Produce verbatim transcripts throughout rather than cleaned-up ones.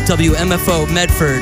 W M F O Medford.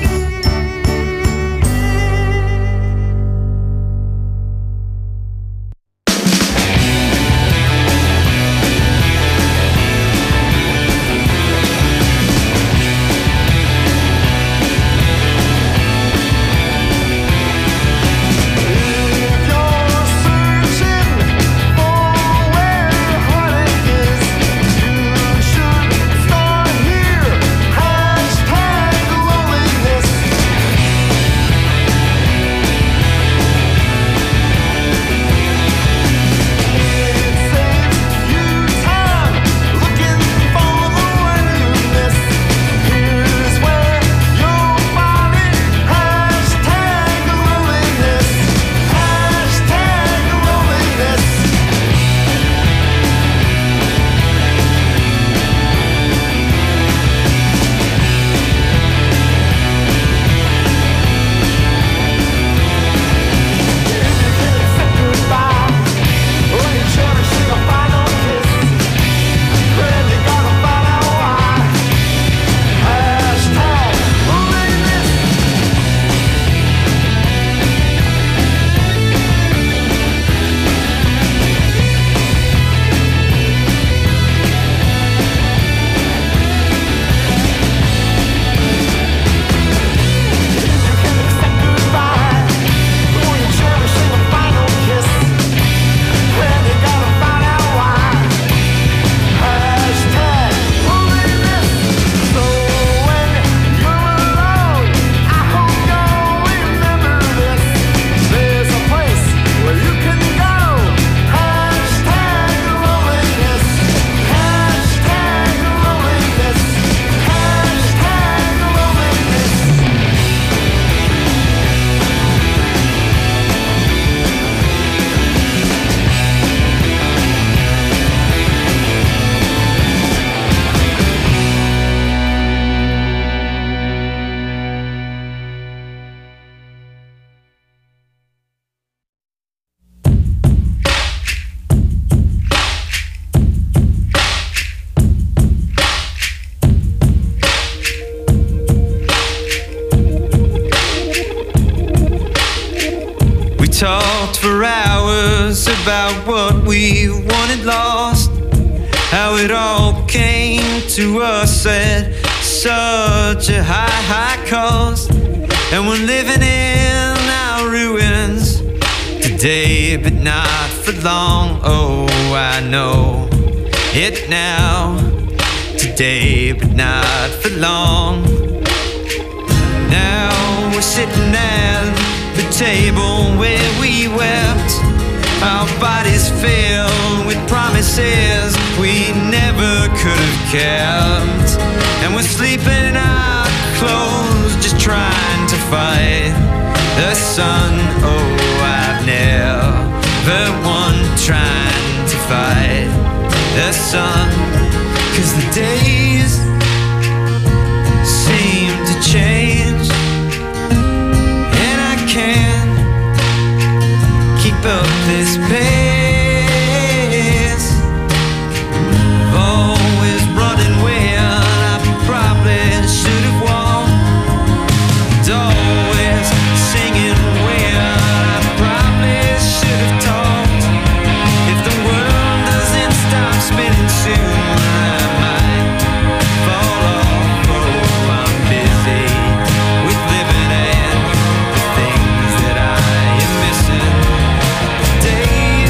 Talked for hours about what we wanted lost, how it all came to us at such a high, high cost. And we're living in our ruins today, but not for long. Oh, I know it now, today, but not for long. Now we're sitting at the table where we wept, our bodies filled with promises we never could have kept. And we're sleeping in our clothes, just trying to fight the sun. Oh, I've never won trying to fight the sun, 'cause the days seem to change, and I can't keep up this pace. Always running when I probably should have walked, always singing when I probably should have talked. If the world doesn't stop spinning soon, I might fall off. Oh, I'm busy with living and the things that I am missing. Days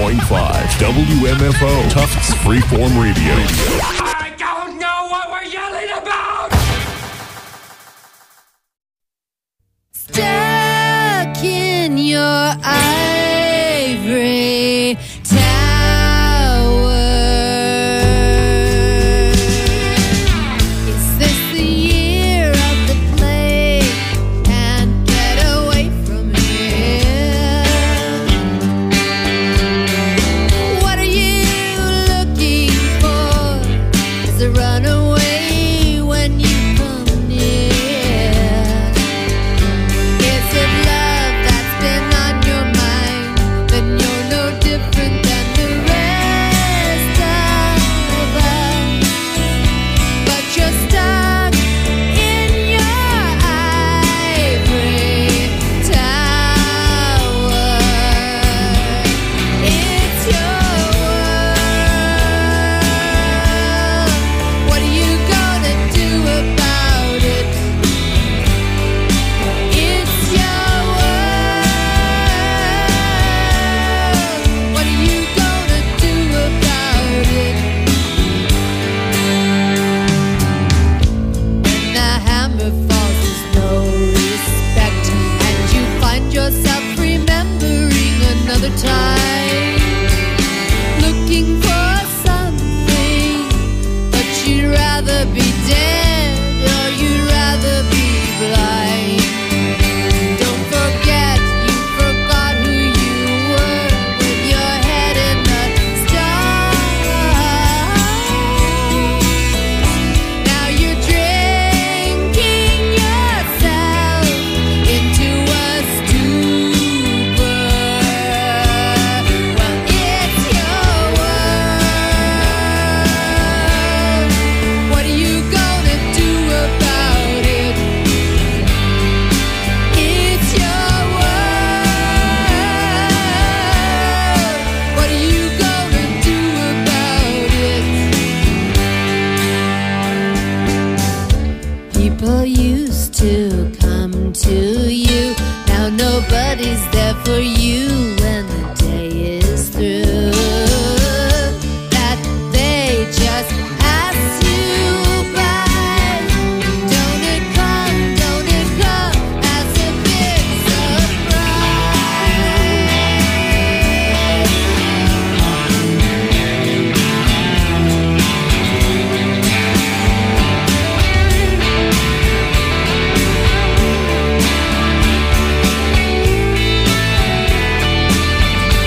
point five W M F O, Tufts Freeform Radio. I don't know what we're yelling about! Stuck in your ivory tower. Is this the year of the plague? Can't get away from here. What are you looking for? Is a runaway when you come near? Is it love that's been on your mind? Then you're no different than the rest of us. But you're stuck in your ivory tower. It's your world. What are you gonna do about it? It's your world. What are you gonna do about it? When the hammer falls, there's no respect, and you find yourself remembering another time, looking for something, but you'd rather be dead or you'd rather be blind. Don't forget you forgot who you were with your head in the stars. Now you're drinking yourself into a stupor. Well, it's your world. What are you gonna do about it? It's your world. What are you gonna do about it? People used to come to you. Now nobody's there for you when the day is through. That they just pass you by. Don't it come, don't it come as a big surprise.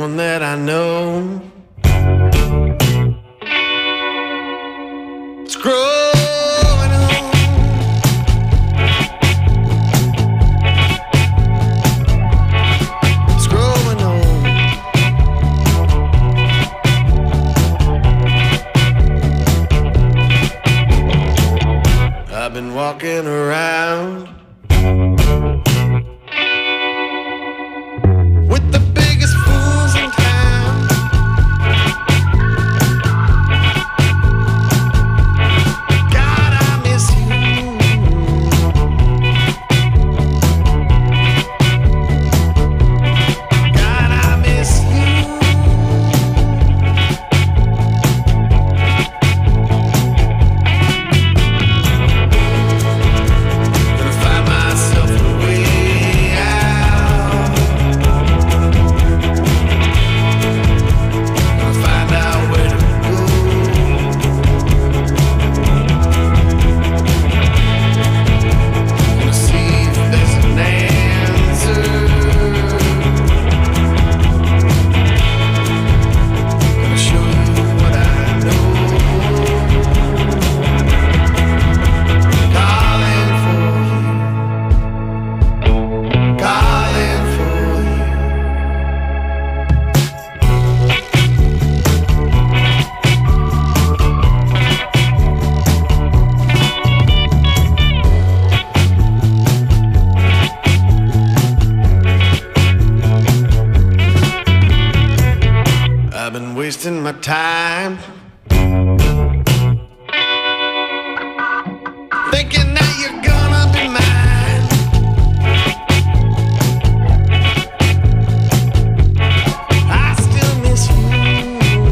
everyone that I know. It's growing on. It's growing on. I've been walking around with the biggest fools in town. God, I miss you. God, I miss you. Gonna find myself a way out. Gonna find out where to go. Gonna see if there's an answer. Gonna show you what I know. Calling for you. Calling for you. I've been wasting my time thinking that you're gonna be mine. I still miss you.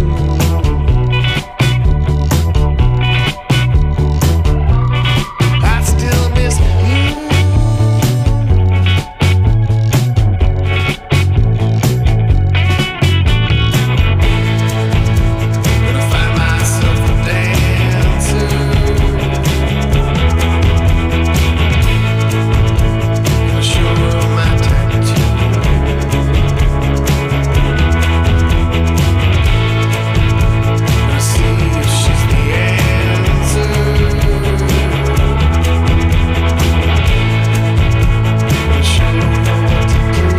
I still miss you. Gonna find myself a dancer. Gonna show her my tattoo. Gonna see if she's the answer. Gonna show her what to do.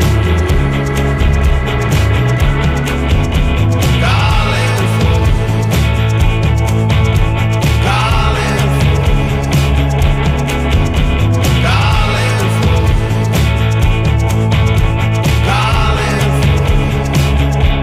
Calling for you. Calling for you. Calling for you. Calling for you.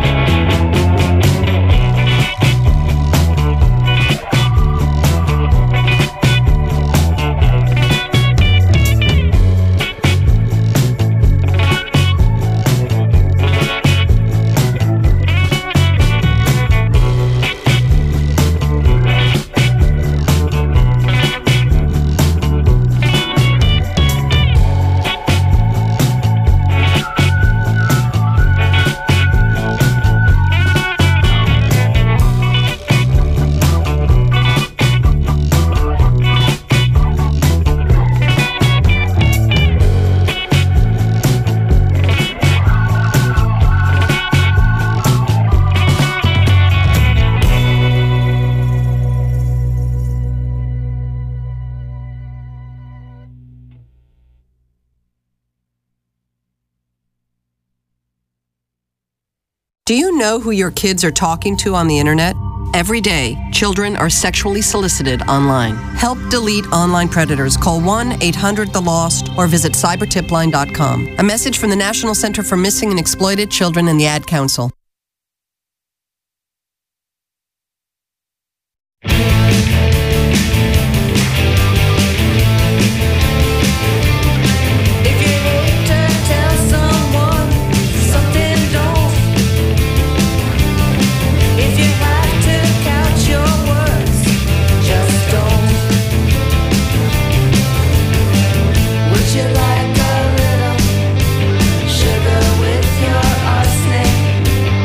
Do you know who your kids are talking to on the internet? Every day, children are sexually solicited online. Help delete online predators. Call one eight hundred the lost or visit cyber tip line dot com. A message from the National Center for Missing and Exploited Children and the Ad Council. If you hate to tell someone something, don't. If you have to count your words, just don't. Would you like a little sugar with your arsenic?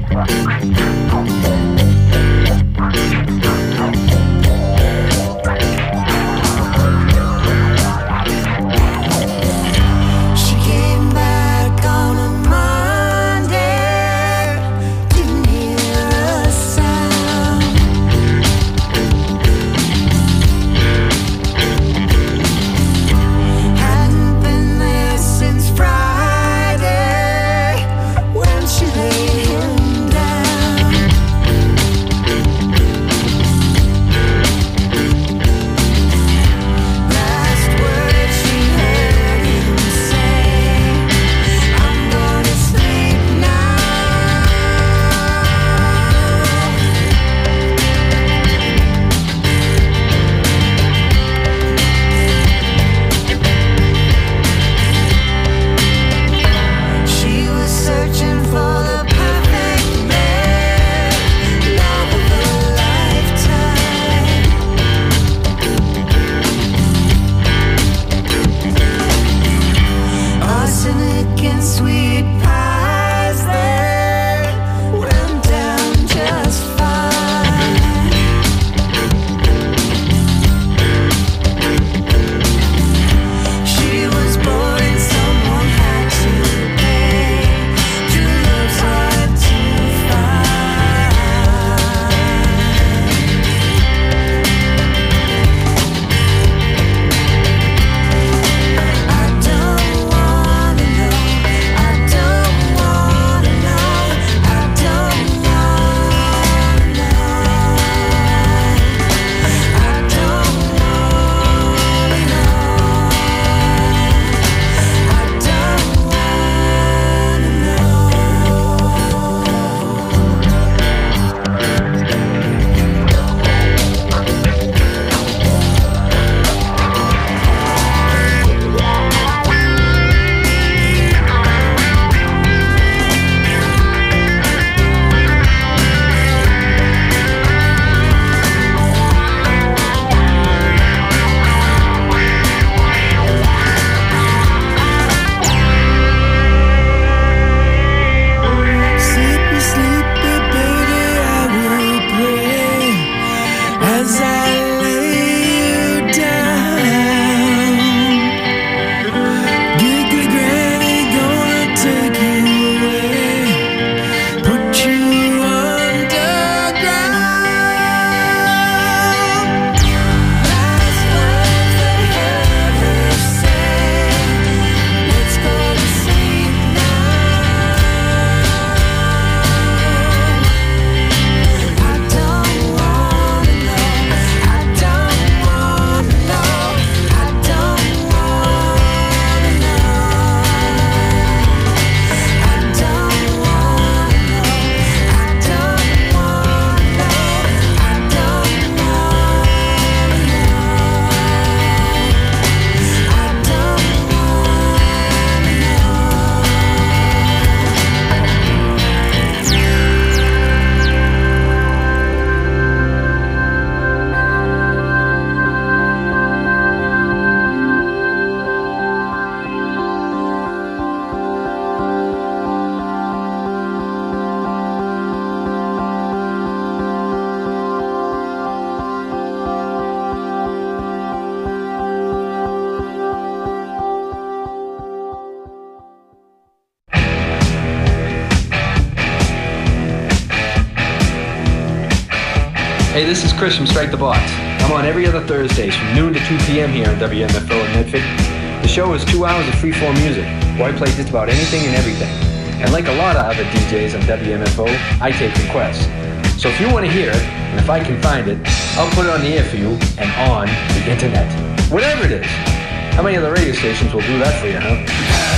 Hey, this is Chris from Strike the Box. I'm on every other Thursdays from noon to two p.m. here on W M F O in Medford. The show is two hours of free-form music, where I play just about anything and everything. And like a lot of other D Js on W M F O, I take requests. So if you want to hear it, and if I can find it, I'll put it on the air for you and on the internet. Whatever it is. How many other radio stations will do that for you, huh?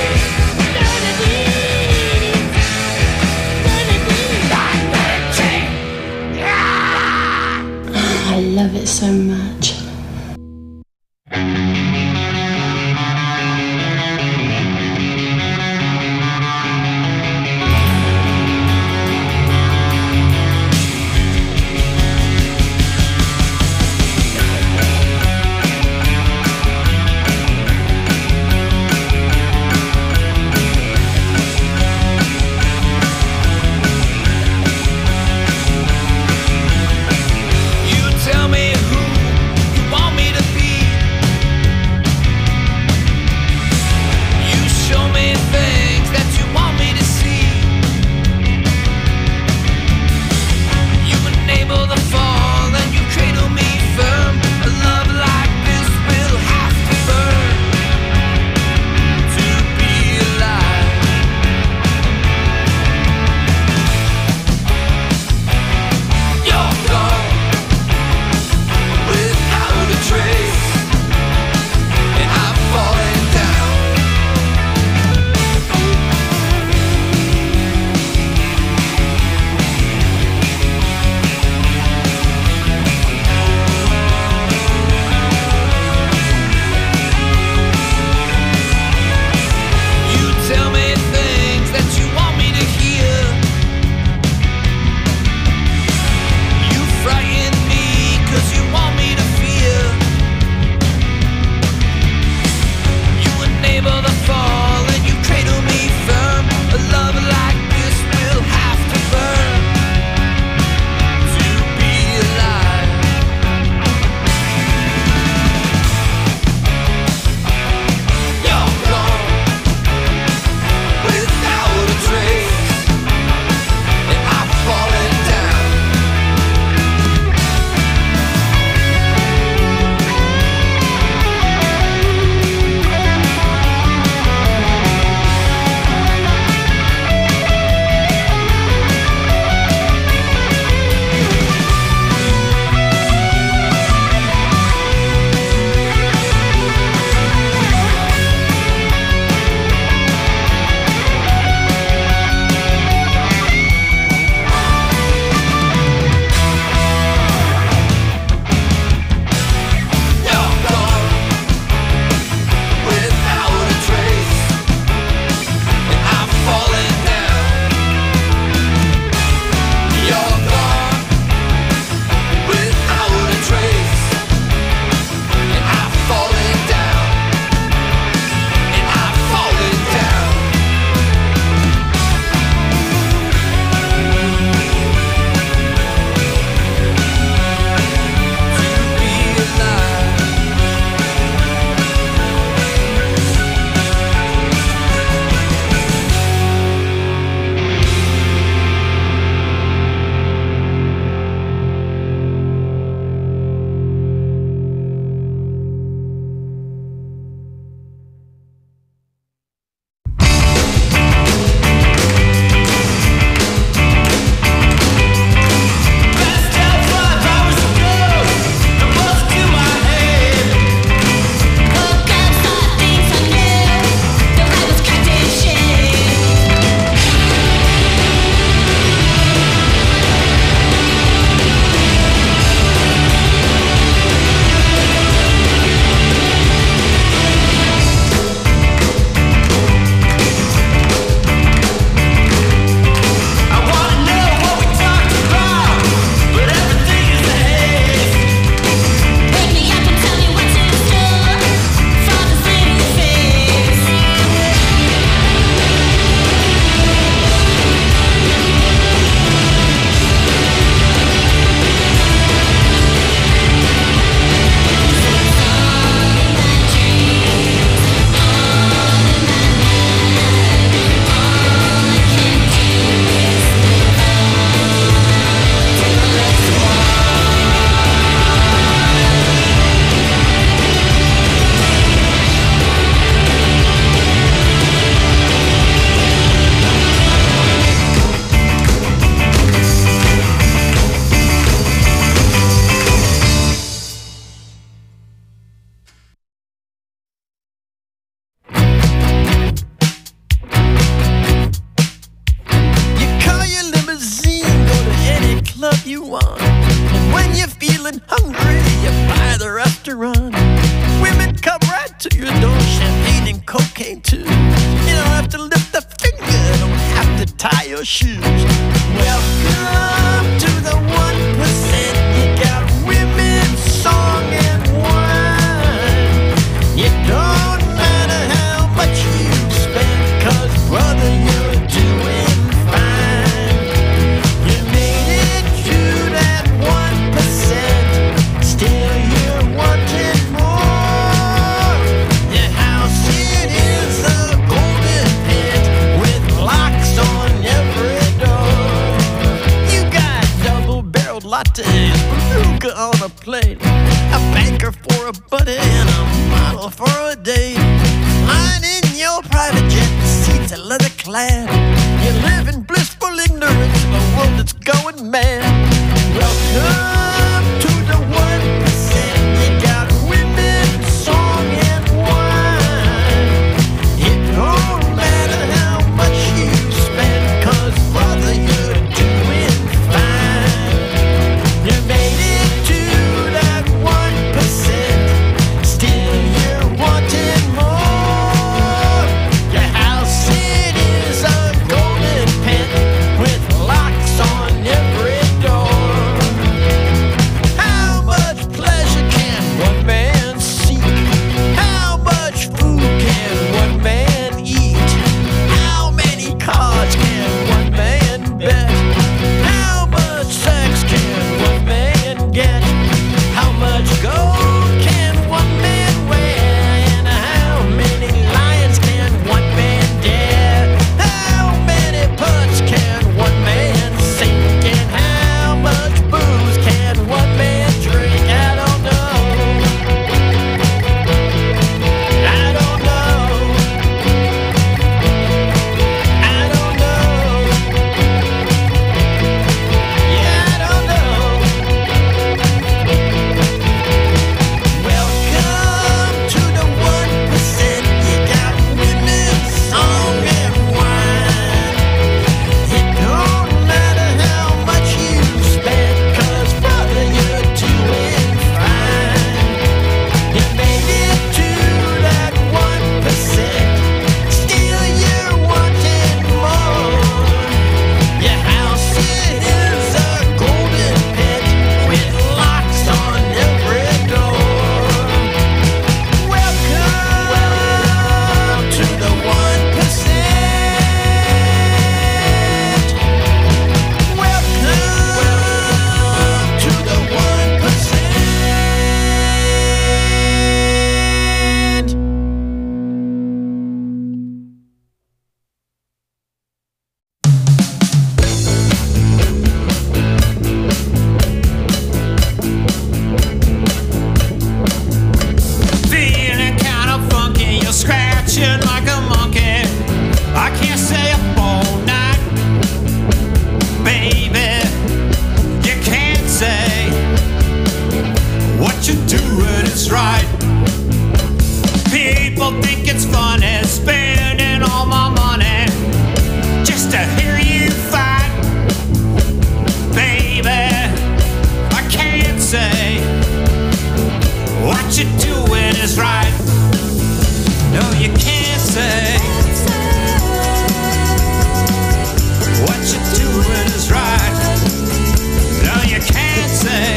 I love it so much. you want. And when you're feeling hungry, you buy the restaurant. Women come right to your door, champagne and cocaine too. You don't have to lift a finger, don't have to tie your shoes. Welcome to the one percent. You got women, song and wine. It don't matter how much you spend, 'cause brother, you're doing fine. You made it to that one percent. Still you're wanting more. Your house, it is a golden pit with locks on every door. You got double-barreled lattes, beluga on a plate, a banker for a buddy and a model for a date. Lying in your private jet, the seats are leather clad. You live in blissful ignorance of a world that's going mad. Welcome to the one percent. You got women, song and wine. It don't matter how much you spend, 'cause brother, you're doing fine. You made it to that one percent. Still you're wanting more. Your house, it is a golden pit with locks on every door. How much pleasure can one man seek? How much food can one man eat? How many cars can one man bet? How much sex can one man get? How much gold can one man wear? And how many lions can one man dare? How many putts can one man sink? And how much booze can one man drink? I don't know. I don't know. I don't know. Yeah, I don't know. Welcome to the one percent. You got women, song and wine. It don't matter how much you spend, 'cause brother, you're doing fine. You made it to that one percent. Still you're wanting more. Your house, it is a golden pit with locks on every door. Welcome to the one percent. Welcome to the one percent. Feeling kind of funky, you're scratching like a monkey. I can't stay up all night, baby. You can't say what you're doing is right. People think it's funny spending all my money just to hear you fight, baby. I can't say what you're doing is right. No, you can't say what you're doing is right. No, you can't say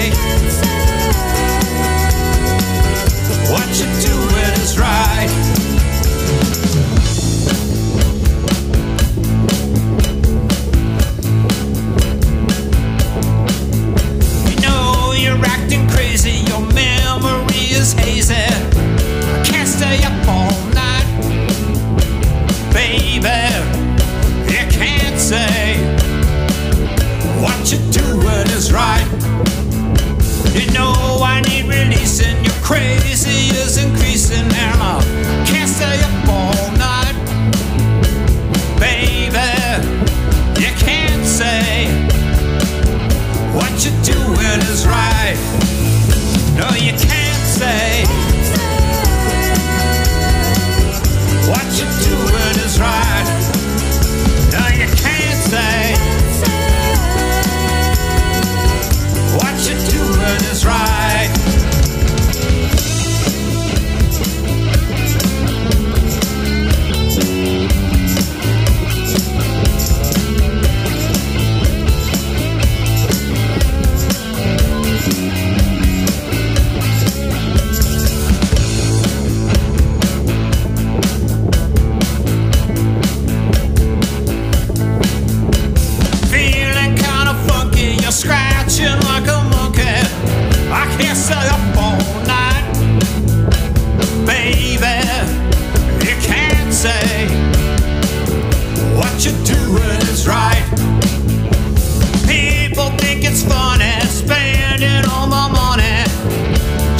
what you're doing is right. You know you're acting crazy, your memory is hazy. I can't stay up all night, baby. You can't say what you're doing is right. You know I need releasing, your crazy is increasing, and I can't stay up all night, baby. You can't say what you're doing is right. No, you can't say what you're doing is right. No, you can't say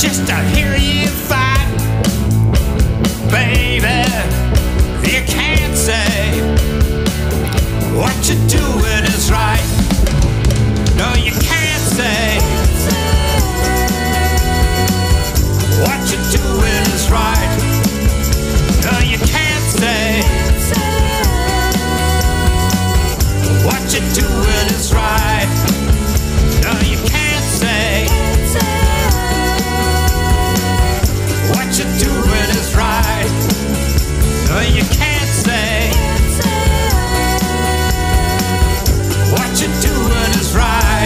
just to hear you fight. Baby, you can't say what you're doing is right. No, you can't say what you're doing is right. No, you can't say what you're doing is right. No, you can't say what you're doing is right. No, you can't say what you're doing is right.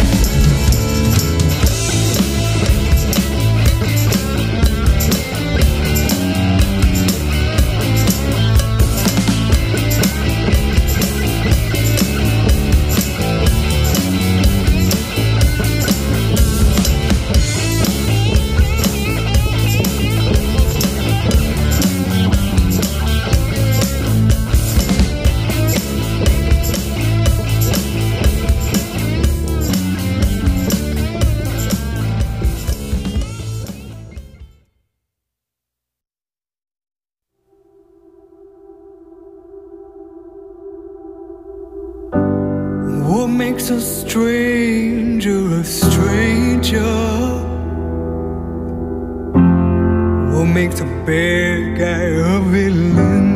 What makes a stranger a stranger? What makes a bad guy a villain?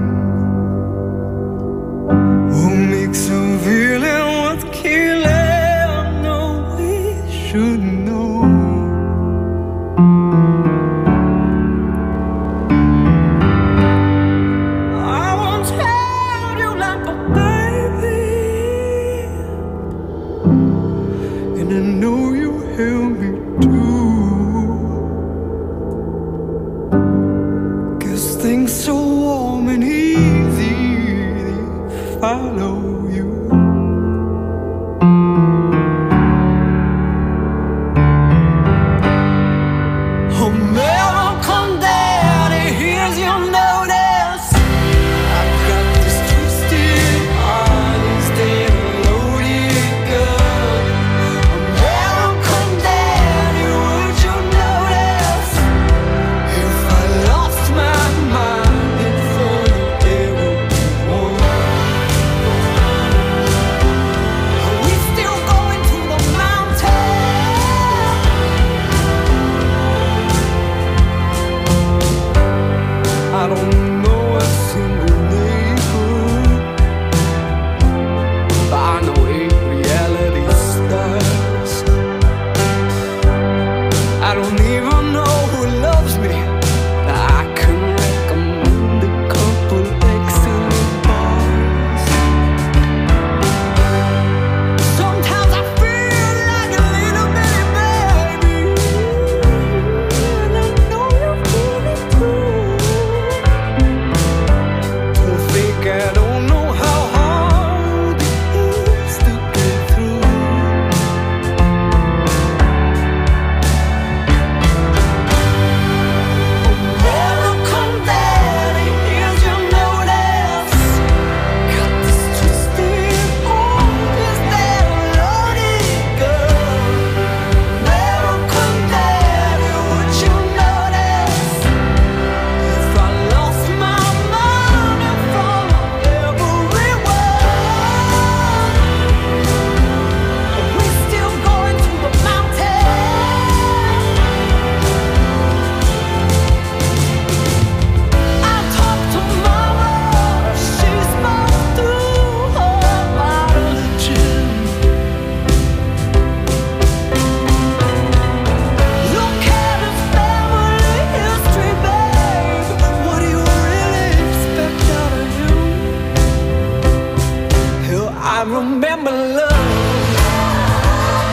What makes a villain worth killing? No, we should know. I won't tell you like a baby, and I know you help me too. Cause things so warm and easy, they follow